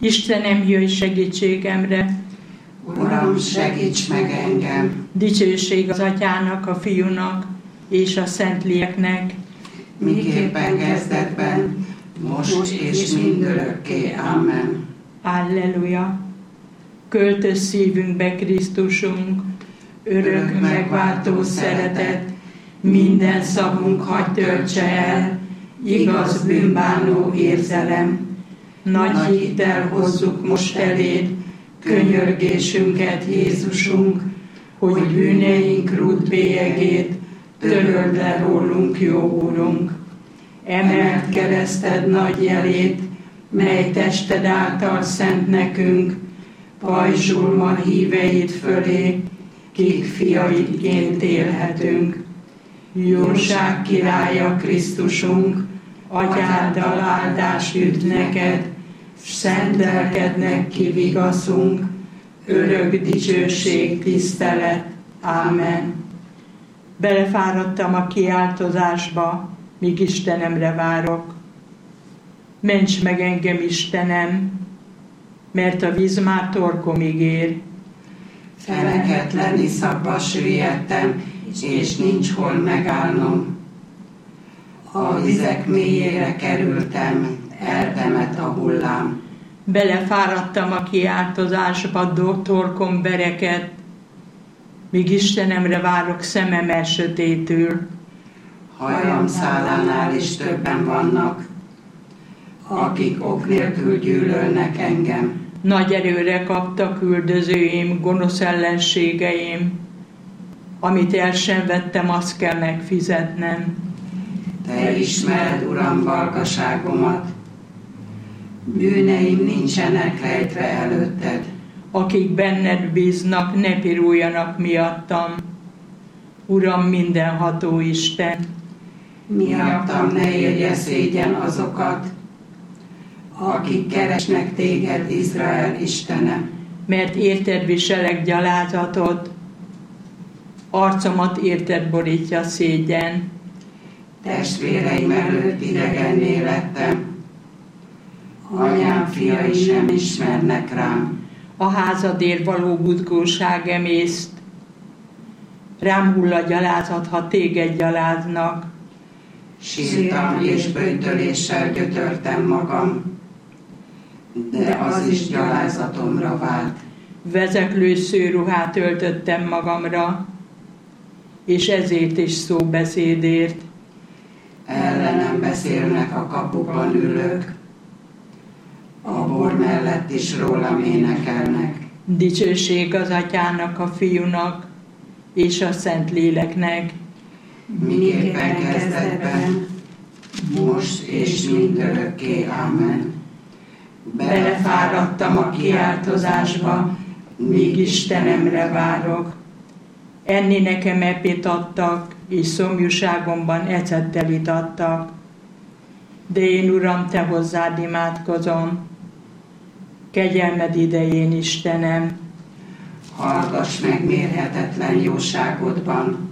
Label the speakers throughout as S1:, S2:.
S1: Istenem, jöjj segítségemre!
S2: Uram, segíts meg engem!
S1: Dicsőség az Atyának, a Fiúnak és a Szentléleknek,
S2: miképpen kezdetben, most és mindörökké. Amen.
S1: Alleluja! Költöz szívünkbe Krisztusunk, örök megváltó szeretet, minden szavunk hagy töltse el, igaz bűnbánó érzelem. Nagy hittel hozzuk most eléd, könyörgésünket, Jézusunk, hogy bűneink rút bélyegét töröld le rólunk, jó Úrunk. Emelt kereszted nagy jelét, mely tested által szent nekünk, pajzsul ma híveid fölé, kik fiaidként élhetünk. Jóság királya Krisztusunk, Atyáddal áldás jut neked, szent lelkednek kivigaszunk, örök dicsőség, tisztelet. Ámen. Belefáradtam a kiáltozásba, míg Istenemre várok. Ments meg engem, Istenem, mert a víz már torkomig ér.
S2: Feneketlen iszapba süllyedtem, és nincs hol megállnom. A vizek mélyére kerültem, eltemet a hullám.
S1: Belefáradtam a kiáltozásba, torkom bereket, míg Istenemre várok, szemem elsötétül.
S2: Hajam szálánál is többen vannak, akik ok nélkül gyűlölnek engem.
S1: Nagy erőre kaptak üldözőim, gonosz ellenségeim, amit el sem vettem, azt kell megfizetnem.
S2: Te ismered, Uram, valgaságomat, bűneim nincsenek rejtve előtted.
S1: Akik benned bíznak, ne piruljanak miattam. Uram, mindenható Isten,
S2: miattam ne érje szégyen azokat, akik keresnek téged, Izrael Istene.
S1: Mert érted viselek gyalázatot, arcomat érted borítja szégyen.
S2: Testvéreim előtt idegenné lettem, anyám fiai sem ismernek rám.
S1: A házadért való buzgóság emészt, rám hull a gyalázat, ha téged gyaláznak.
S2: Sírtam és böjtöléssel gyötörtem magam, de az is gyalázatomra vált.
S1: Vezeklő szőruhát öltöttem magamra, és ezért is szóbeszédért.
S2: Ellenem beszélnek a kapukban ülők, a bor mellett is rólam énekelnek.
S1: Dicsőség az Atyának, a Fiúnak és a Szentléleknek,
S2: miképpen kezdetben, most és mindörökké. Amen.
S1: Belefáradtam a kiáltozásba, míg Istenemre várok. Enni nekem epét adtak, és szomjúságomban ecettel itattak. De én, Uram, te hozzád imádkozom. Kegyelmed idején, Istenem.
S2: Hallgass meg mérhetetlen jóságodban,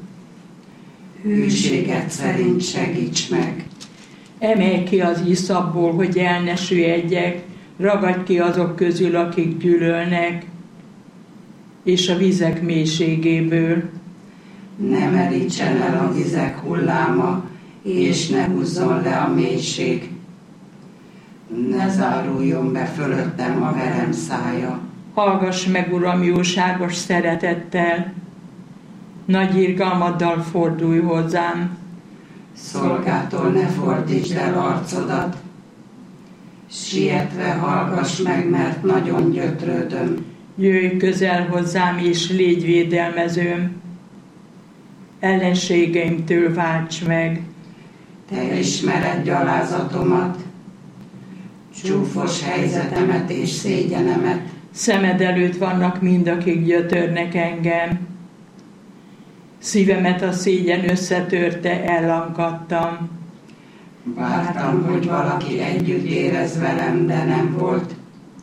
S2: hűséged szerint segíts meg.
S1: Emelj ki az iszapból, hogy el ne süllyedjek, ragadj ki azok közül, akik gyűlölnek, és a vizek mélységéből.
S2: Ne merítsen el a vizek hulláma, és ne húzzon le a mélység. Ne záruljon be fölöttem a verem szája.
S1: Hallgass meg, Uram, jóságos szeretettel, nagy irgalmaddal fordulj hozzám.
S2: Szolgától ne fordítsd el arcodat, sietve hallgass meg, mert nagyon gyötrődöm.
S1: Jöjj közel hozzám, és légy védelmezőm, ellenségeimtől válts meg.
S2: Te ismered gyalázatomat, csúfos helyzetemet és szégyenemet.
S1: Szemed előtt vannak mind, akik gyötörnek engem. Szívemet a szégyen összetörte, ellangadtam.
S2: Vártam, hogy valaki együtt érez velem, de nem volt.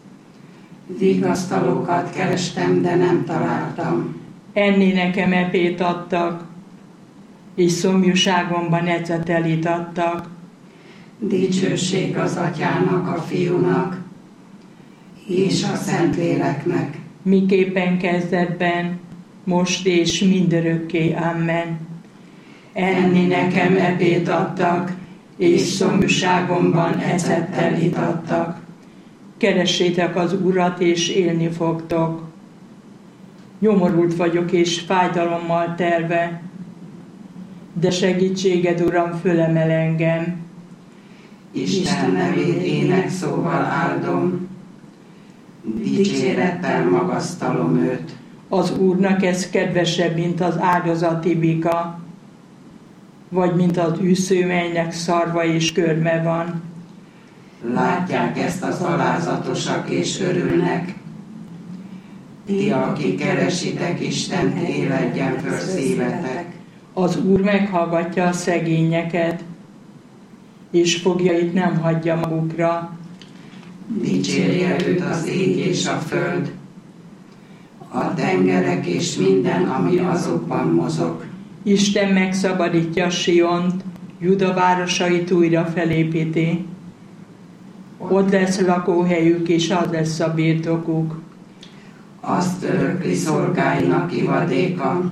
S2: Vigasztalókat kerestem, de nem találtam.
S1: Enni nekem epét adtak, és szomjúságomban ecetet itattak.
S2: Dicsőség az Atyának, a Fiúnak, és a Szentléleknek,
S1: miképpen kezdetben, most és mindörökké. Amen. Enni nekem ebéd adtak, és szomjúságomban ecettel itattak. Keressétek az Urat, és élni fogtok. Nyomorult vagyok, és fájdalommal telve, de segítséged, Uram, fölemel engem.
S2: Isten nevét énekszóval áldom, dicsérettel magasztalom őt.
S1: Az Úrnak ez kedvesebb, mint az áldozati bika, vagy mint az űsző, melynek szarva és körme van.
S2: Látják ezt az alázatosak és örülnek. Ti, akik keresitek Istent, éledjen föl szívetek.
S1: Az Úr meghallgatja a szegényeket, és fogjait nem hagyja magukra.
S2: Dicsérje őt az ég és a föld, a tengerek és minden, ami azokban mozog.
S1: Isten megszabadítja Siont, Juda városait újra felépíti. Ott lesz lakóhelyük, és az lesz a birtokuk.
S2: Azt örökli szolgáinak ivadéka,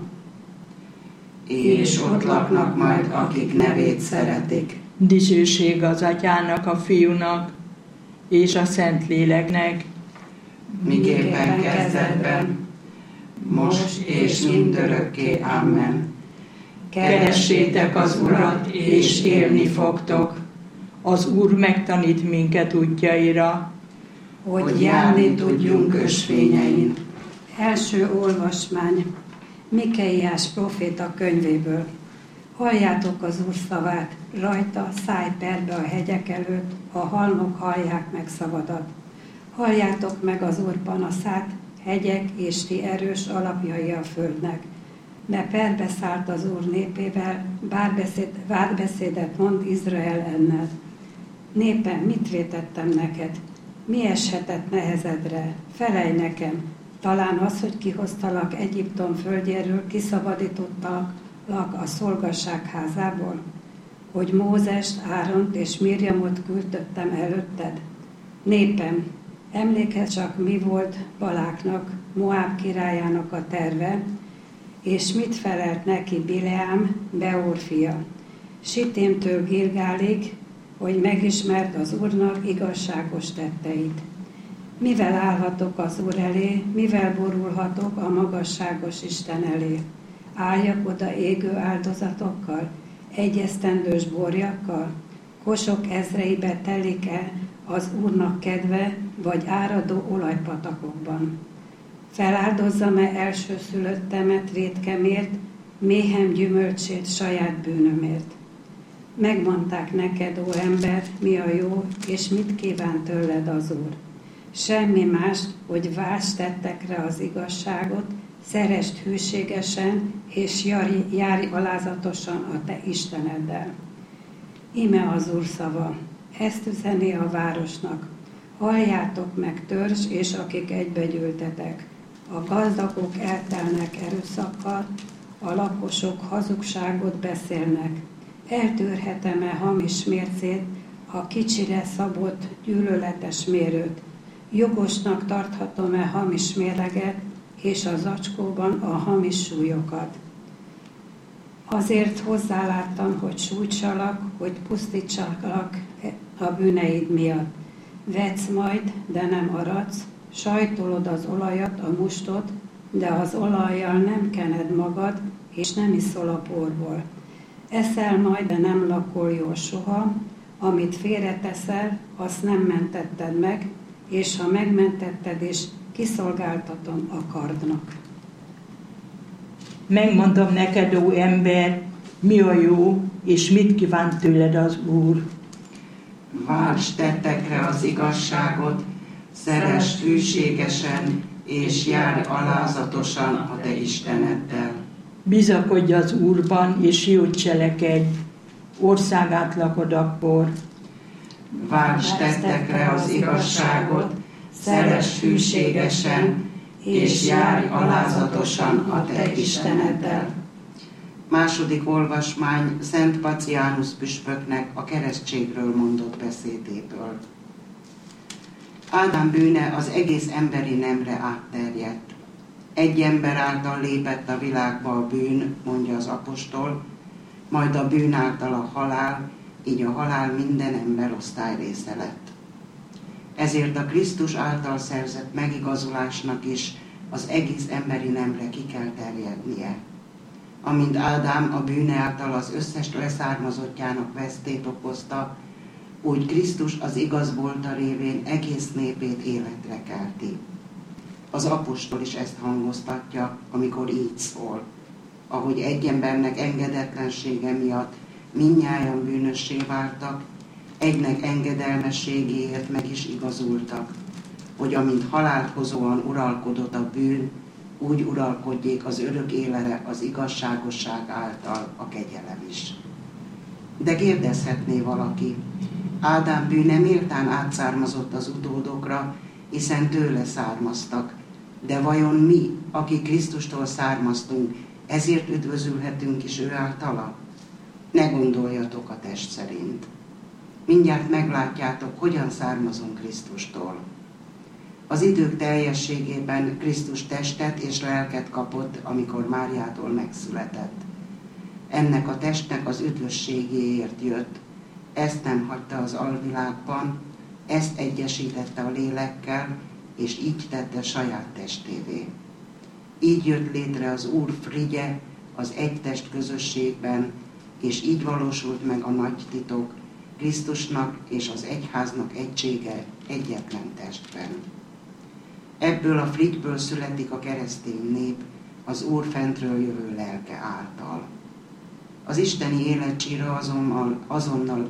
S2: és ott laknak majd, akik nevét szeretik.
S1: Dicsőség az Atyának, a Fiúnak, és a Szentléleknek,
S2: miképpen kezdetben, most és mindörökké. Amen.
S1: Keressétek az Urat, és élni fogtok. Az Úr megtanít minket útjaira,
S2: hogy járni tudjunk ösvényein.
S3: Első olvasmány Mikeiás próféta könyvéből. Halljátok az Úr szavát, rajta szállj perbe a hegyek előtt, a halmok hallják meg szavadat. Halljátok meg az Úr panaszát, hegyek és ti erős alapjai a földnek. Mert perbe szállt az Úr népével, vádbeszédet mond Izrael enned. Népem, mit vétettem neked? Mi eshetett nehezedre? Felelj nekem! Talán az, hogy kihoztalak Egyiptom földjéről, kiszabadítottalak a szolgasság házából? Hogy Mózest, Áront és Mirjamot küldöttem előtted? Népem, emlékezz csak, mi volt Baláknak, Moáb királyának a terve, és mit felelt neki Bileám, Beor fia. Sitémtől Gilgálig, hogy megismerd az Úrnak igazságos tetteit. Mivel állhatok az Úr elé, mivel borulhatok a magasságos Isten elé? Álljak oda égő áldozatokkal, egyesztendős borjakkal? Kosok ezreibe telik-e az Úrnak kedve, vagy áradó olajpatakokban? Feláldozzam-e elsőszülöttemet rétkemért, méhem gyümölcsét saját bűnömért? Megmondták neked, ó ember, mi a jó, és mit kíván tőled az Úr. Semmi más, hogy válts tettekre az igazságot, szeresd hűségesen, és járj alázatosan a te Isteneddel. Íme az Úr szava, ezt üzeni a városnak. Halljátok meg, törzs, és akik egybegyűltetek. A gazdagok eltelnek erőszakkal, a lakosok hazugságot beszélnek. Eltörhetem-e hamis mércét, a kicsire szabott gyűlöletes mérőt? Jogosnak tarthatom-e hamis mérleget, és a zacskóban a hamis súlyokat? Azért hozzáláttam, hogy sújtsalak, hogy pusztítsalak a bűneid miatt. Vetsz majd, de nem aradsz, sajtolod az olajat, a mustot, de az olajjal nem kened magad, és nem iszol a porból. Eszel majd, de nem lakol jól soha, amit félreteszel, azt nem mentetted meg, és ha megmentetted is, kiszolgáltatom a kardnak.
S1: Megmondom neked, ó ember, mi a jó, és mit kíván tőled az Úr.
S2: Válts tettekre az igazságot, szeresd hűségesen, és járj alázatosan a te Isteneddel.
S1: Bizakodj az Úrban, és jót cselekedj, országát lakod akkor.
S2: Válts tettekre az igazságot, szeresd hűségesen, és járj alázatosan a te Isteneddel. Második olvasmány Szent Paciánus püspöknek a keresztségről mondott beszédéből. Ádám bűne az egész emberi nemre átterjedt. Egy ember által lépett a világba a bűn, mondja az apostol, majd a bűn által a halál, így a halál minden ember osztályrésze lett. Ezért a Krisztus által szerzett megigazulásnak is az egész emberi nemre ki kell terjednie. Amint Ádám a bűne által az összes leszármazottjának vesztét okozta, úgy Krisztus az igaz volta révén egész népét életre kelti. Az apostol is ezt hangoztatja, amikor így szól. Ahogy egy embernek engedetlensége miatt mindnyájan bűnössé váltak, egynek engedelmességéért meg is igazultak, hogy amint halált hozóan uralkodott a bűn, úgy uralkodjék az örök életre az igazságosság által a kegyelem is. De kérdezhetné valaki, Ádám bűne méltán átszármazott az utódokra, hiszen tőle származtak, de vajon mi, akik Krisztustól származtunk, ezért üdvözülhetünk is ő általa? Ne gondoljatok a test szerint. Mindjárt meglátjátok, hogyan származunk Krisztustól. Az idők teljességében Krisztus testet és lelket kapott, amikor Máriától megszületett. Ennek a testnek az üdvösségéért jött. Ezt nem hagyta az alvilágban, ezt egyesítette a lélekkel, és így tette saját testévé. Így jött létre az Úr frigye az egy test közösségben, és így valósult meg a nagy titok, Krisztusnak és az egyháznak egysége egyetlen testben. Ebből a frigyből születik a keresztény nép, az Úr fentről jövő lelke által. Az isteni életcsíra azonnal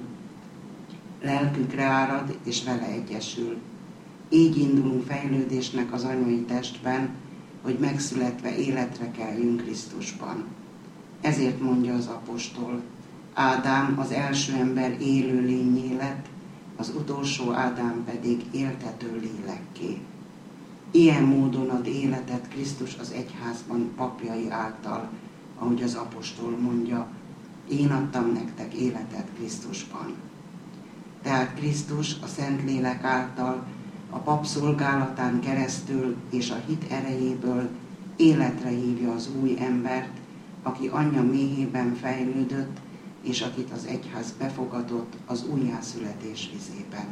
S2: lelkükre árad, és vele egyesül. Így indulunk fejlődésnek az anyai testben, hogy megszületve életre kelljünk Krisztusban. Ezért mondja az apostol, Ádám az első ember élő lényé lett, az utolsó Ádám pedig éltető lélekké. Ilyen módon ad életet Krisztus az egyházban papjai által, ahogy az apostol mondja, én adtam nektek életet Krisztusban. Tehát Krisztus a Szentlélek által, a pap szolgálatán keresztül és a hit erejéből életre hívja az új embert, aki anyja méhében fejlődött, és akit az egyház befogadott az újjászületés vizében.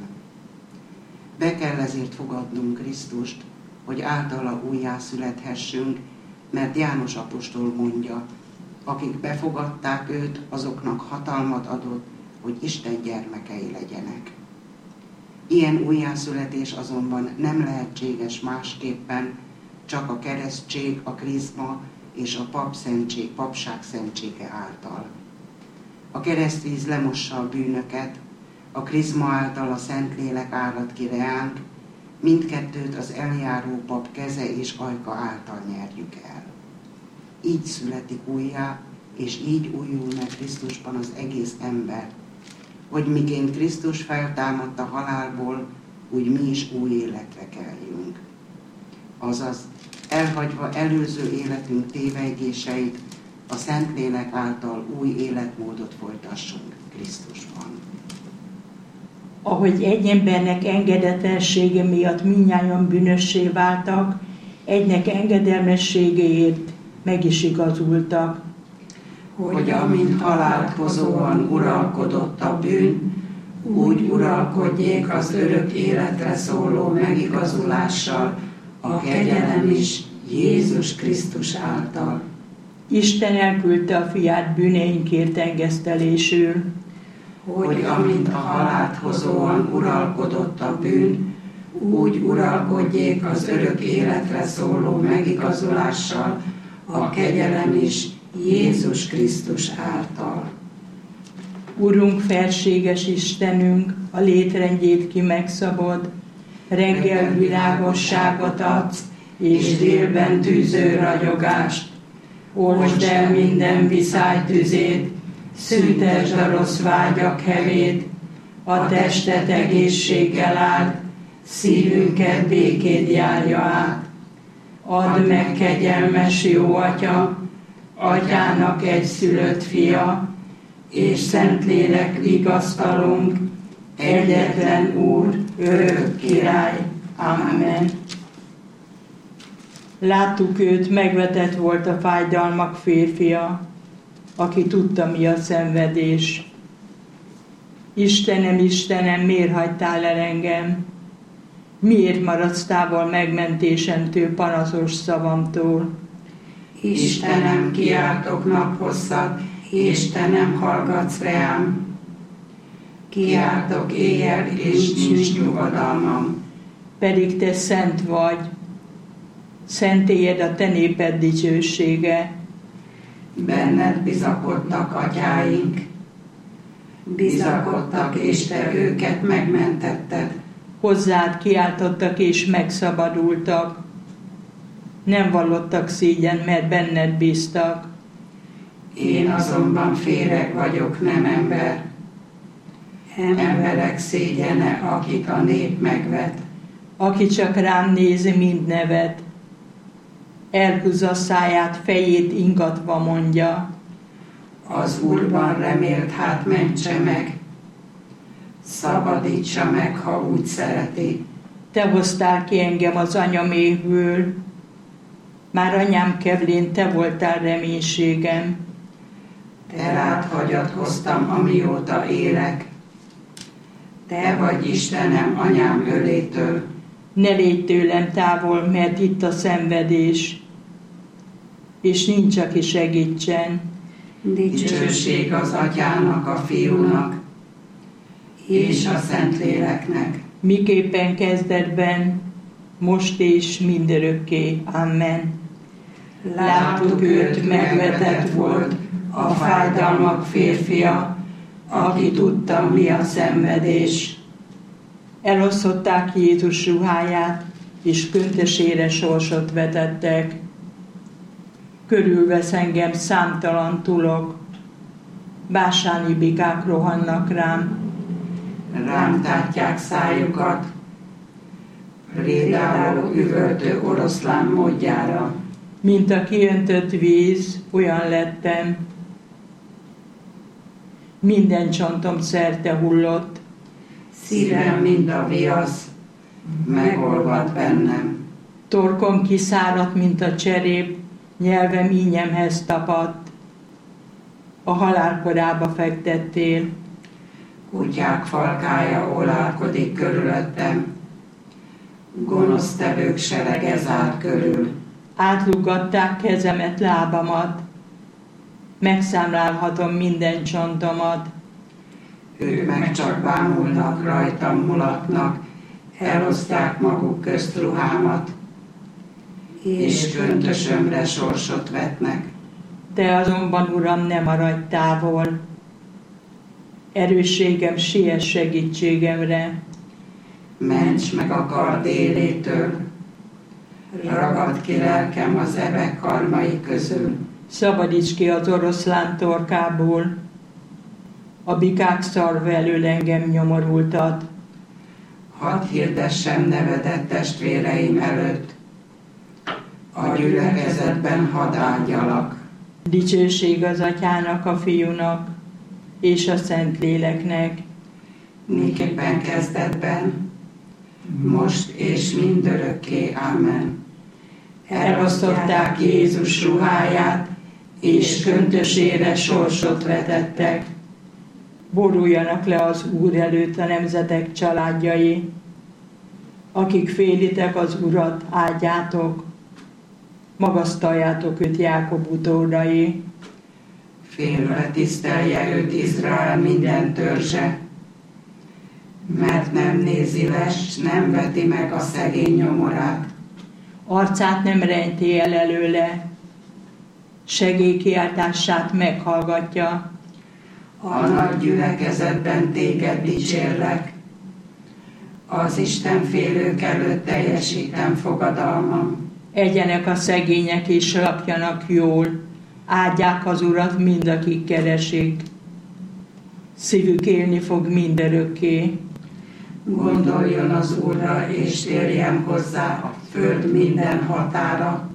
S2: Be kell ezért fogadnunk Krisztust, hogy általa újjászülethessünk, mert János apostol mondja, akik befogadták őt, azoknak hatalmat adott, hogy Isten gyermekei legyenek. Ilyen újjászületés azonban nem lehetséges másképpen, csak a keresztség, a krizma és a papság szentsége által. A keresztvíz lemossa a bűnöket, a krizma által a Szentlélek árad ki reánk, mindkettőt az eljáró pap keze és ajka által nyerjük el. Így születik újjá, és így újul meg Krisztusban az egész ember, hogy miként Krisztus feltámadt a halálból, úgy mi is új életre kelljünk. Azaz, elhagyva előző életünk tévejgéseit, a Szentlélek által új életmódot folytassunk Krisztusban.
S1: Ahogy egy embernek engedetlensége miatt mindnyájan bűnössé váltak, egynek engedelmességéért meg is igazultak.
S2: Hogy amint halált hozóan uralkodott a bűn, úgy uralkodjék az örök életre szóló megigazulással a kegyelem is Jézus Krisztus által.
S1: Isten elküldte a fiát bűneinkért engesztelésül,
S2: hogy amint a halált hozóan uralkodott a bűn, úgy uralkodjék az örök életre szóló megigazulással a kegyelem is Jézus Krisztus által.
S1: Urunk, felséges Istenünk, a létrendjét ki megszabod, reggel világosságot adsz, és délben tűző ragyogást. Olvasd el minden viszály tüzét, szüntesd a rossz vágyak hevét, a testet egészséggel áld, szívünket békéd járja át. Add meg, kegyelmes jó Atya, Atyának egyszülött fia, és Szentlélek vigasztalunk, egyetlen Úr, örök király. Amen. Láttuk őt, megvetett volt a fájdalmak férfia, aki tudta, mi a szenvedés. Istenem, Istenem, miért hagytál el engem? Miért maradsz távol megmentésemtől, panaszos szavamtól?
S3: Istenem, kiáltok naphosszat, és te nem hallgatsz rám. Kiáltok éjjel, és nincs nyugodalmam.
S1: Pedig te szent vagy, szentélyed a te néped dicsősége.
S3: Benned bizakodtak atyáink, bizakodtak, és te őket megmentetted.
S1: Hozzád kiáltottak és megszabadultak. Nem vallottak szégyen, mert benned bíztak.
S3: Én azonban féreg vagyok, nem ember. Emberek szégyene, akit a nép megvet.
S1: Aki csak rám néz, mind nevet. Elhúzza száját, fejét ingatva mondja.
S3: Az Úrban remélt, hát mentse meg. Szabadítsa meg, ha úgy szereti.
S1: Te hoztál ki engem az anyaméhből. Már anyám kevlén te voltál reménységem.
S3: Te rád hagyatkoztam, amióta élek. Te vagy Istenem anyám ölétől.
S1: Ne légy tőlem távol, mert itt a szenvedés, és nincs, aki segítsen.
S3: Dicsőség az Atyának, a Fiúnak, és a Szentléleknek.
S1: Miképpen kezdetben, most és mindörökké. Amen.
S3: Láttuk őt, megvetett volt, a fájdalmak férfia, aki tudta, mi a szenvedés.
S1: Elosztották Jézus ruháját, és köntösére sorsot vetettek. Körülvesz engem számtalan tulok, básáni bikák rohannak rám.
S3: Rám tátják szájukat, prédáló, üvöltő oroszlán módjára.
S1: Mint a kiöntött víz, olyan lettem. Minden csontom szerte hullott.
S3: Szívem, mint a viasz, megolvad bennem.
S1: Torkom kiszáradt, mint a cserép, nyelvem ínyemhez tapadt. A halál korába fektettél.
S3: Kutyák falkája olálkodik körülöttem, gonosztevők serege zár körül.
S1: Átlugatták kezemet, lábamat, megszámlálhatom minden csontomat.
S3: Ők meg csak bámulnak, rajtam mulatnak, elosztják maguk közt ruhámat, és köntösömre sorsot vetnek.
S1: Te azonban, Uram, ne maradj távol. Erősségem, siess segítségemre.
S3: Ments meg a kard élétől, ragad ki lelkem az ebek karmai közül.
S1: Szabadíts ki az oroszlán torkából, a bikák szarva elől engem nyomorultat.
S3: Hadd hirdessem nevedet testvéreim előtt, a gyülekezetben hadd áldjalak.
S1: Dicsőség az Atyának, a Fiúnak és a Szentléleknek.
S3: Miképpen kezdetben, most és mindörökké. Amen. Elosztották Jézus ruháját, és köntösére sorsot vetettek.
S1: Boruljanak le az Úr előtt a nemzetek családjai. Akik félitek az Urat, áldjátok, magasztaljátok őt Jákob utódai.
S3: Félve tisztelje őt Izrael minden törzse, mert nem nézi le, s nem veti meg a szegény nyomorát.
S1: Arcát nem rejti el előle, segélykiáltását meghallgatja.
S3: A nagy gyülekezetben téged dicsérlek, az Istenfélők előtt teljesítem fogadalmam.
S1: Egyenek a szegények és lakjanak jól, áldják az Urat mind, akik keresik. Szívük élni fog mindörökké.
S3: Gondoljon az Úrra, és térjen hozzá a föld minden határa.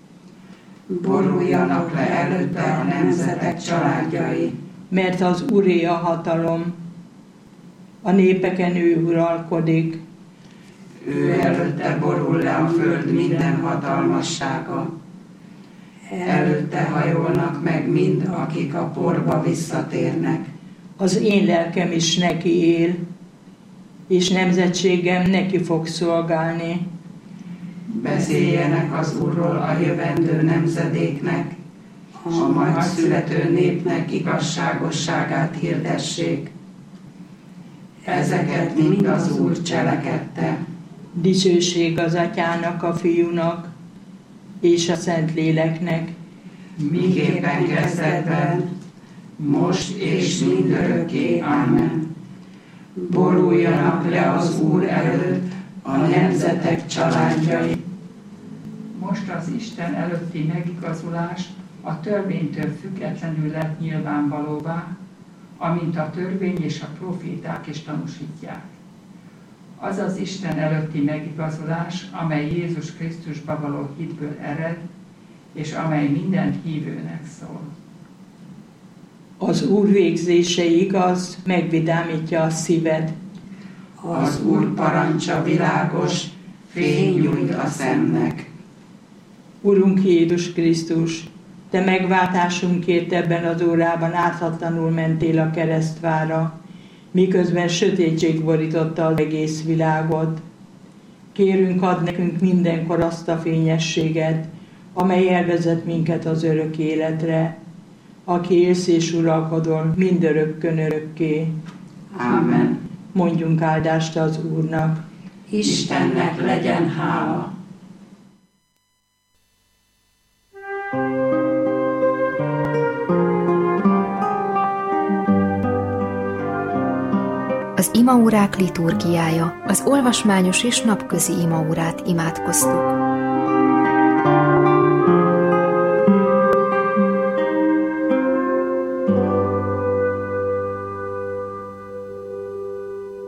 S3: Boruljanak le előtte a nemzetek családjai.
S1: Mert az Úré a hatalom, A népeken ő uralkodik.
S2: Ő előtte borul le a föld minden hatalmassága. Előtte hajolnak meg mind, akik a porba visszatérnek.
S1: Az én lelkem is neki él, és nemzetségem neki fog szolgálni.
S2: Beszéljenek az Úrról a jövendő nemzedéknek, a majd születő népnek igazságosságát hirdessék. Ezeket mind az Úr cselekedte.
S1: Dicsőség az Atyának, a Fiúnak és a Szentléleknek.
S2: Miképpen kezdetben, most és mindörökké. Ámen. Boruljanak le az Úr előtt a nemzetek családjai.
S4: Most az Isten előtti megigazulás a törvénytől függetlenül lett nyilvánvalóvá, amint a törvény és a proféták is tanúsítják. Az az Isten előtti megigazulás, amely Jézus Krisztusba való hitből ered, és amely minden hívőnek szól.
S1: Az Úr végzése igaz, megvidámítja a szíved.
S2: Az Úr parancsa világos, fény nyújt a szemnek.
S1: Urunk Jézus Krisztus, Te megváltásunkért ebben az órában ártatlanul mentél a keresztvára, miközben sötétség borította az egész világot. Kérünk, add nekünk mindenkor azt a fényességet, amely elvezet minket az örök életre, aki élsz és uralkodol mindörökkön örökké.
S2: Ámen.
S1: Mondjunk áldást az Úrnak.
S2: Istennek legyen hála.
S5: Az imaórák liturgiája, az olvasmányos és napközi imaórát imádkoztuk.